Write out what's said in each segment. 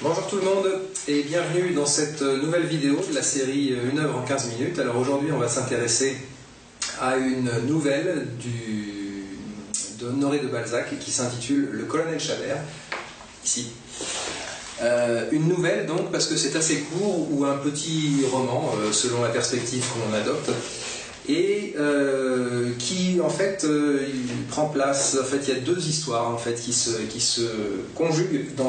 Bonjour tout le monde et bienvenue dans cette nouvelle vidéo de la série Une œuvre en 15 minutes. Alors aujourd'hui on va s'intéresser à une nouvelle d'Honoré de Balzac qui s'intitule Le Colonel Chabert, ici. Une nouvelle donc parce que c'est assez court ou un petit roman selon la perspective qu'on adopte et qui en fait il prend place, en fait il y a deux histoires en fait qui se conjuguent dans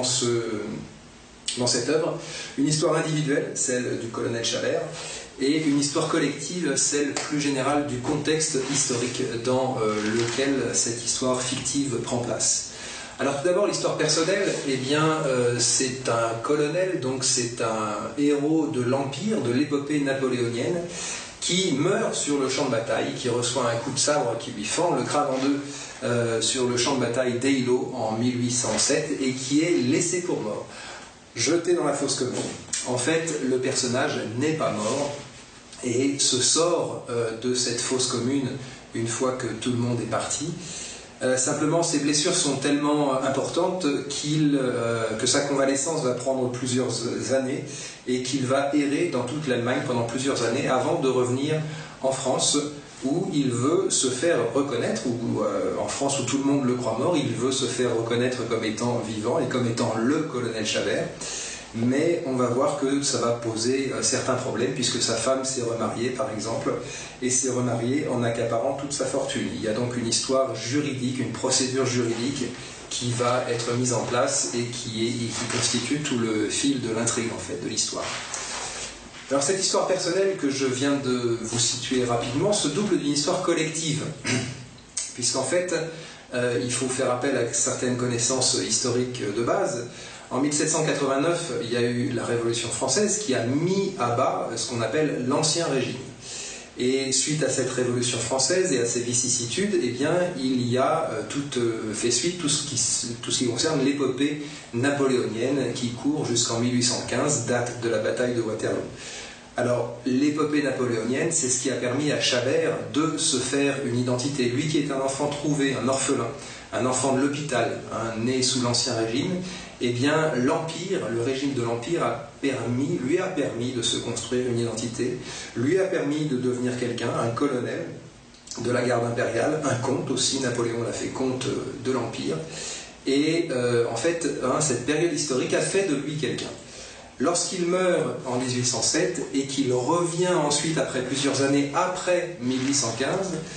cette œuvre, une histoire individuelle, celle du colonel Chabert, et une histoire collective, celle plus générale du contexte historique dans lequel cette histoire fictive prend place. Alors tout d'abord l'histoire personnelle, eh bien c'est un colonel, donc c'est un héros de l'Empire, de l'épopée napoléonienne, qui meurt sur le champ de bataille, qui reçoit un coup de sabre qui lui fend le crâne en deux sur le champ de bataille d'Eylau en 1807 et qui est laissé pour mort, jeté dans la fosse commune. En fait, le personnage n'est pas mort et se sort de cette fosse commune une fois que tout le monde est parti. Simplement, ses blessures sont tellement importantes que sa convalescence va prendre plusieurs années et qu'il va errer dans toute l'Allemagne pendant plusieurs années avant de revenir en France où il veut se faire reconnaître, ou en France où tout le monde le croit mort, il veut se faire reconnaître comme étant vivant et comme étant le colonel Chabert. Mais on va voir que ça va poser certains problèmes puisque sa femme s'est remariée par exemple et s'est remariée en accaparant toute sa fortune. Il y a donc une histoire juridique, une procédure juridique qui va être mise en place et qui constitue tout le fil de l'intrigue en fait, de l'histoire. Alors cette histoire personnelle que je viens de vous situer rapidement se double d'une histoire collective puisqu'en fait il faut faire appel à certaines connaissances historiques de base. En 1789, il y a eu la Révolution française qui a mis à bas ce qu'on appelle l'Ancien Régime. Et suite à cette Révolution française et à ses vicissitudes, eh bien, il y a fait suite tout ce qui concerne l'épopée napoléonienne qui court jusqu'en 1815, date de la bataille de Waterloo. Alors, l'épopée napoléonienne, c'est ce qui a permis à Chabert de se faire une identité. Lui qui est un enfant trouvé, un orphelin, un enfant de l'hôpital, né sous l'Ancien Régime, eh bien, l'Empire, le régime de l'Empire lui a permis de se construire une identité, lui a permis de devenir quelqu'un, un colonel de la garde impériale, un comte aussi, Napoléon l'a fait comte de l'Empire, et en fait, cette période historique a fait de lui quelqu'un. Lorsqu'il meurt en 1807 et qu'il revient ensuite, après plusieurs années, après 1815,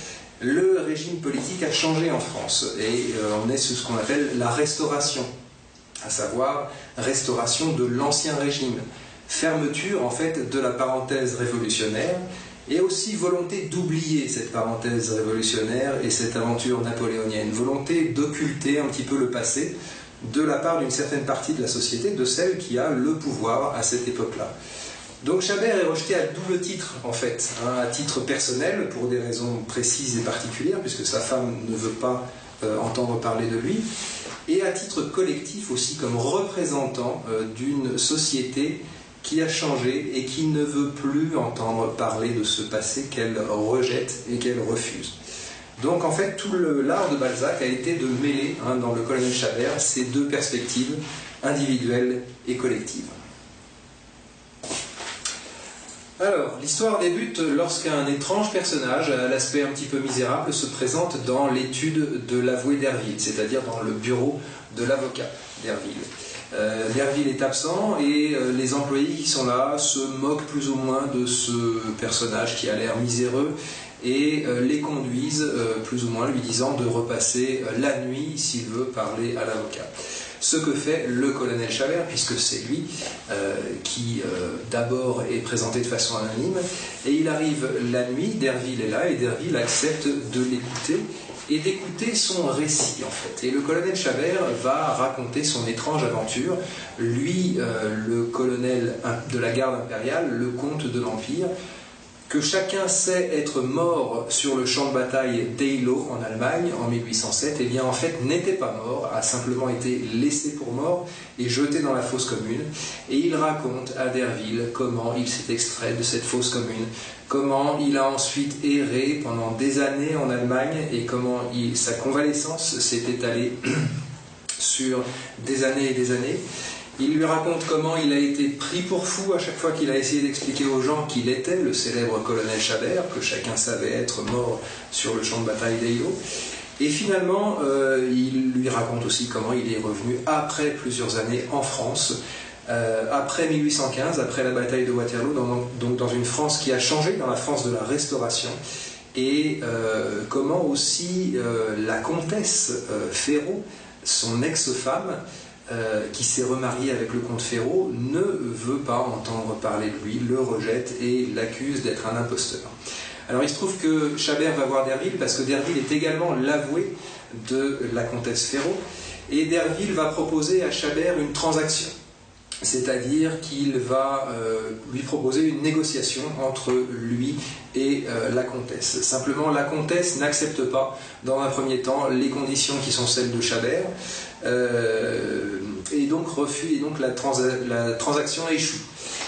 le régime politique a changé en France, et on est sous ce qu'on appelle la Restauration, à savoir restauration de l'ancien régime, fermeture en fait de la parenthèse révolutionnaire et aussi volonté d'oublier cette parenthèse révolutionnaire et cette aventure napoléonienne, volonté d'occulter un petit peu le passé de la part d'une certaine partie de la société, de celle qui a le pouvoir à cette époque-là. Donc Chabert est rejeté à double titre en fait, à titre personnel pour des raisons précises et particulières puisque sa femme ne veut pas entendre parler de lui, et à titre collectif aussi comme représentant d'une société qui a changé et qui ne veut plus entendre parler de ce passé qu'elle rejette et qu'elle refuse. Donc en fait tout l'art de Balzac a été de mêler dans le colonel Chabert ces deux perspectives individuelles et collectives. Alors, l'histoire débute lorsqu'un étrange personnage, à l'aspect un petit peu misérable, se présente dans l'étude de l'avoué d'Herville, c'est-à-dire dans le bureau de l'avocat d'Herville. Derville est absent et les employés qui sont là se moquent plus ou moins de ce personnage qui a l'air miséreux et les conduisent plus ou moins lui disant de repasser la nuit s'il veut parler à l'avocat. Ce que fait le colonel Chabert, puisque c'est lui qui d'abord est présenté de façon anonyme, et il arrive la nuit, Derville est là, et Derville accepte de l'écouter, et d'écouter son récit en fait. Et le colonel Chabert va raconter son étrange aventure, lui, le colonel de la garde impériale, le comte de l'Empire, que chacun sait être mort sur le champ de bataille d'Eylau en Allemagne en 1807, eh bien en fait n'était pas mort, a simplement été laissé pour mort et jeté dans la fosse commune. Et il raconte à Derville comment il s'est extrait de cette fosse commune, comment il a ensuite erré pendant des années en Allemagne et comment sa convalescence s'est étalée sur des années et des années. Il lui raconte comment il a été pris pour fou à chaque fois qu'il a essayé d'expliquer aux gens qu'il était le célèbre colonel Chabert, que chacun savait être mort sur le champ de bataille d'Eylau. Et finalement, il lui raconte aussi comment il est revenu après plusieurs années en France, après 1815, après la bataille de Waterloo, donc dans une France qui a changé, dans la France de la Restauration, et comment aussi la comtesse Ferraud, son ex-femme, qui s'est remariée avec le comte Ferraud, ne veut pas entendre parler de lui, le rejette et l'accuse d'être un imposteur. Alors il se trouve que Chabert va voir Derville parce que Derville est également l'avoué de la comtesse Ferraud, et Derville va proposer à Chabert une transaction. C'est-à-dire qu'il va lui proposer une négociation entre lui et la comtesse. Simplement, la comtesse n'accepte pas, dans un premier temps, les conditions qui sont celles de Chabert, et donc refuse, et donc la transaction échoue.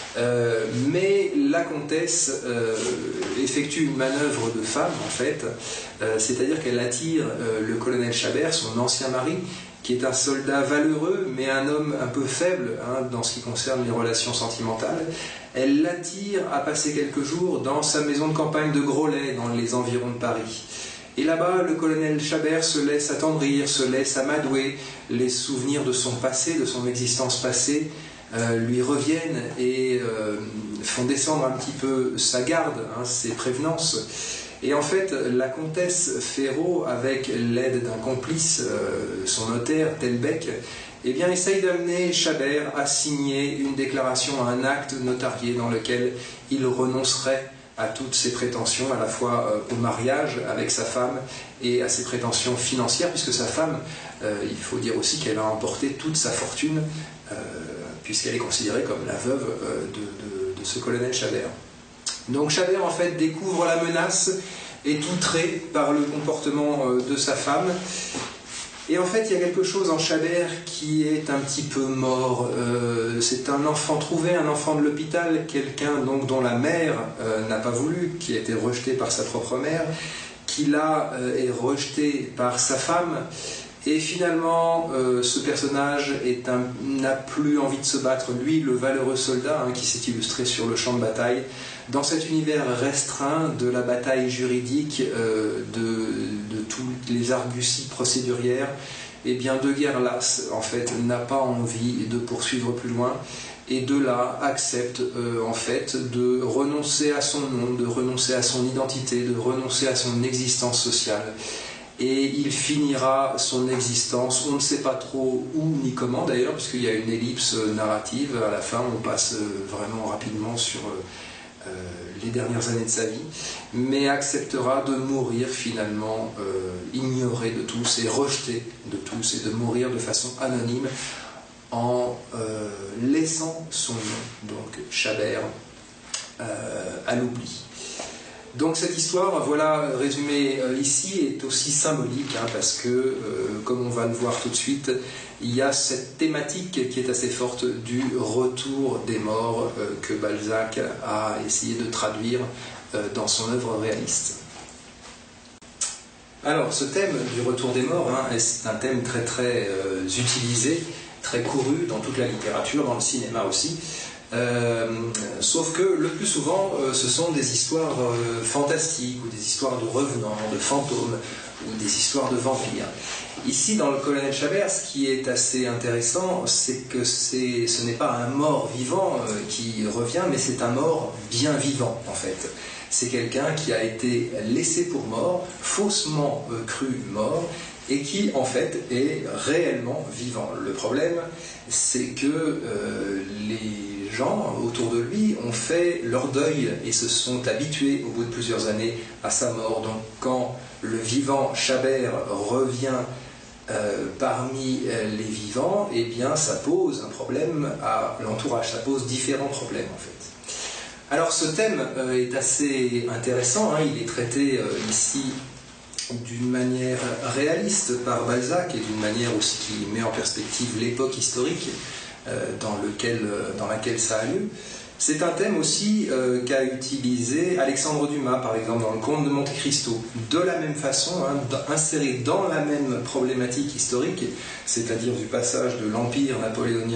Mais la comtesse effectue une manœuvre de femme, en fait, c'est-à-dire qu'elle attire le colonel Chabert, son ancien mari, qui est un soldat valeureux, mais un homme un peu faible dans ce qui concerne les relations sentimentales. Elle l'attire à passer quelques jours dans sa maison de campagne de Groslay, dans les environs de Paris. Et là-bas, le colonel Chabert se laisse attendrir, se laisse amadouer. Les souvenirs de son passé, de son existence passée, lui reviennent et font descendre un petit peu sa garde, ses prévenances. Et en fait, la comtesse Ferraud, avec l'aide d'un complice, son notaire, Telbec, eh bien, essaye d'amener Chabert à signer une déclaration, un acte notarié dans lequel il renoncerait à toutes ses prétentions, à la fois au mariage avec sa femme et à ses prétentions financières, puisque sa femme, il faut dire aussi qu'elle a emporté toute sa fortune, puisqu'elle est considérée comme la veuve de ce colonel Chabert. Donc Chabert en fait découvre la menace, est outré par le comportement de sa femme, et en fait il y a quelque chose en Chabert qui est un petit peu mort. C'est un enfant trouvé, un enfant de l'hôpital, quelqu'un donc dont la mère n'a pas voulu, qui a été rejeté par sa propre mère, qui là est rejeté par sa femme. Et finalement, ce personnage n'a plus envie de se battre. Lui, le valeureux soldat qui s'est illustré sur le champ de bataille, dans cet univers restreint de la bataille juridique, de toutes les arguties procédurières, eh bien, de guerre lasse, en fait, n'a pas envie de poursuivre plus loin, et de là accepte, en fait, de renoncer à son nom, de renoncer à son identité, de renoncer à son existence sociale. Et il finira son existence, on ne sait pas trop où ni comment d'ailleurs, puisqu'il y a une ellipse narrative, à la fin on passe vraiment rapidement sur les dernières années de sa vie, mais acceptera de mourir finalement ignoré de tous et rejeté de tous, et de mourir de façon anonyme en laissant son nom, donc Chabert, à l'oubli. Donc cette histoire, voilà, résumée ici, est aussi symbolique, parce que, comme on va le voir tout de suite, il y a cette thématique qui est assez forte du retour des morts que Balzac a essayé de traduire dans son œuvre réaliste. Alors, ce thème du retour des morts, c'est un thème très très utilisé, très couru dans toute la littérature, dans le cinéma aussi. Sauf que le plus souvent ce sont des histoires fantastiques, ou des histoires de revenants, de fantômes, ou des histoires de vampires. Ici dans le colonel Chabert, ce qui est assez intéressant, c'est que ce n'est pas un mort vivant qui revient, mais c'est un mort bien vivant en fait. C'est quelqu'un qui a été laissé pour mort, faussement cru mort, et qui en fait est réellement vivant. Le problème, c'est que les gens autour de lui ont fait leur deuil et se sont habitués au bout de plusieurs années à sa mort. Donc quand le vivant Chabert revient parmi les vivants, eh bien ça pose un problème à l'entourage, ça pose différents problèmes en fait. Alors ce thème est assez intéressant, il est traité ici d'une manière réaliste par Balzac, et d'une manière aussi qui met en perspective l'époque historique dans laquelle ça a lieu. C'est un thème aussi qu'a utilisé Alexandre Dumas, par exemple, dans Le Comte de Monte Cristo, de la même façon, inséré dans la même problématique historique, c'est-à-dire du passage de l'Empire napoléonien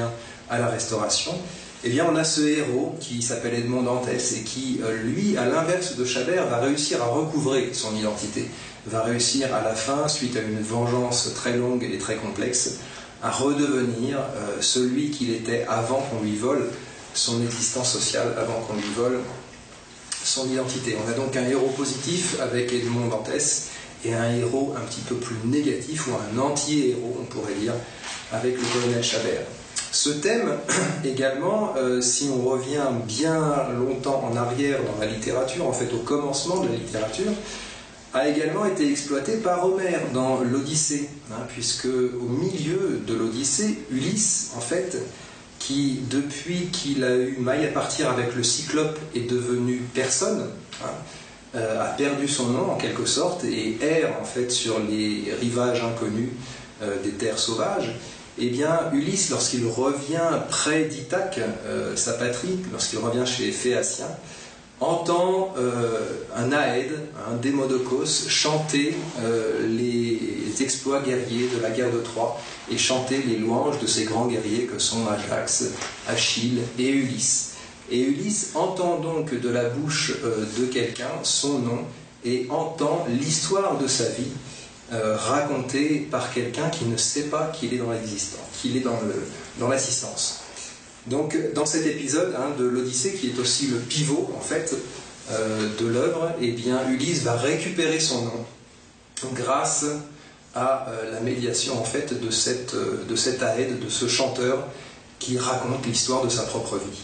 à la Restauration, eh bien on a ce héros qui s'appelle Edmond Dantès et qui, lui, à l'inverse de Chabert, va réussir à recouvrer son identité, va réussir à la fin, suite à une vengeance très longue et très complexe, à redevenir celui qu'il était avant qu'on lui vole son existence sociale, avant qu'on lui vole son identité. On a donc un héros positif avec Edmond Dantès et un héros un petit peu plus négatif, ou un anti-héros, on pourrait dire, avec le colonel Chabert. Ce thème, également, si on revient bien longtemps en arrière dans la littérature, en fait au commencement de la littérature, a également été exploité par Homère dans l'Odyssée, puisque au milieu de l'Odyssée, Ulysse, en fait, qui, depuis qu'il a eu maille à partir avec le Cyclope, est devenu personne, a perdu son nom en quelque sorte, et erre en fait sur les rivages inconnus des terres sauvages. Eh bien, Ulysse, lorsqu'il revient près d'Ithaque, sa patrie, lorsqu'il revient chez les Phéaciens, entend un Aède, un Démodocos, chanter les exploits guerriers de la guerre de Troie et chanter les louanges de ces grands guerriers que sont Ajax, Achille et Ulysse. Et Ulysse entend donc de la bouche de quelqu'un son nom et entend l'histoire de sa vie racontée par quelqu'un qui ne sait pas qu'il est dans l'existence, qu'il est dans l'assistance. Donc dans cet épisode de l'Odyssée, qui est aussi le pivot en fait de l'œuvre, eh bien Ulysse va récupérer son nom grâce à la médiation en fait de cet Aède, de ce chanteur qui raconte l'histoire de sa propre vie.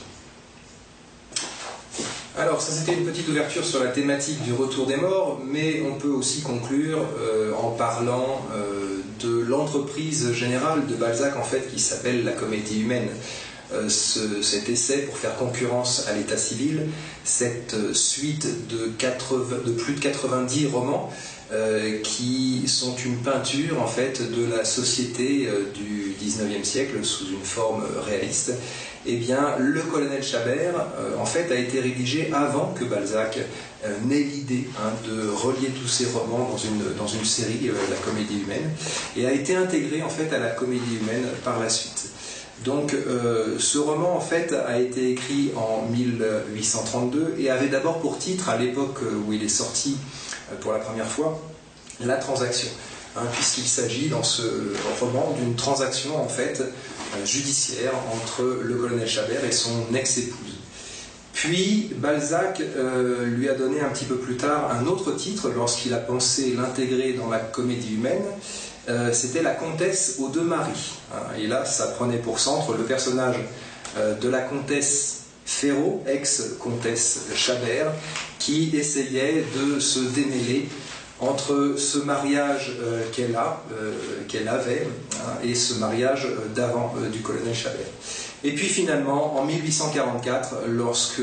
Alors ça c'était une petite ouverture sur la thématique du retour des morts, mais on peut aussi conclure en parlant de l'entreprise générale de Balzac en fait qui s'appelle la comédie humaine. Cet essai pour faire concurrence à l'état civil, cette suite de plus de 90 romans qui sont une peinture en fait de la société du 19e siècle sous une forme réaliste. Eh bien, le colonel Chabert en fait a été rédigé avant que Balzac n'ait l'idée de relier tous ces romans dans une série, la comédie humaine, et a été intégré en fait à la comédie humaine par la suite. Donc ce roman en fait a été écrit en 1832 et avait d'abord pour titre, à l'époque où il est sorti pour la première fois, La Transaction, puisqu'il s'agit dans ce roman d'une transaction en fait judiciaire entre le colonel Chabert et son ex-épouse. Puis Balzac lui a donné un petit peu plus tard un autre titre lorsqu'il a pensé l'intégrer dans la comédie humaine. C'était la comtesse aux deux maris. Et là, ça prenait pour centre le personnage de la comtesse Ferraud, ex-comtesse Chabert, qui essayait de se démêler entre ce mariage qu'elle avait et ce mariage d'avant du colonel Chabert. Et puis finalement, en 1844, lorsque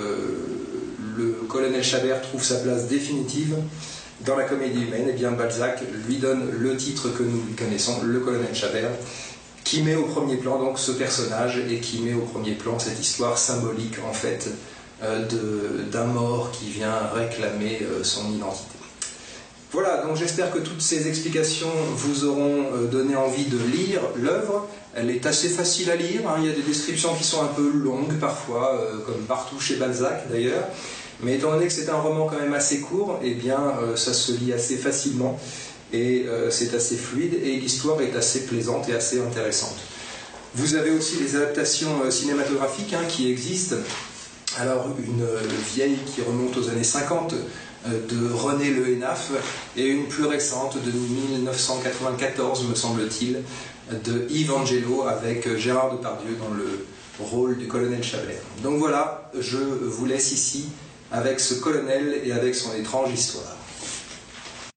le colonel Chabert trouve sa place définitive dans la comédie humaine, eh bien Balzac lui donne le titre que nous connaissons, le colonel Chabert, qui met au premier plan donc ce personnage et qui met au premier plan cette histoire symbolique en fait d'un mort qui vient réclamer son identité. Voilà, donc j'espère que toutes ces explications vous auront donné envie de lire l'œuvre. Elle est assez facile à lire, il y a des descriptions qui sont un peu longues parfois, comme partout chez Balzac d'ailleurs. Mais étant donné que c'est un roman quand même assez court, eh bien ça se lit assez facilement et c'est assez fluide et l'histoire est assez plaisante et assez intéressante. Vous avez aussi les adaptations cinématographiques qui existent. Alors une vieille qui remonte aux années 50 de René Le Hénaff et une plus récente de 1994 me semble-t-il de Yves Angelo avec Gérard Depardieu dans le rôle du colonel Chabert. Donc voilà, je vous laisse ici avec ce colonel et avec son étrange histoire.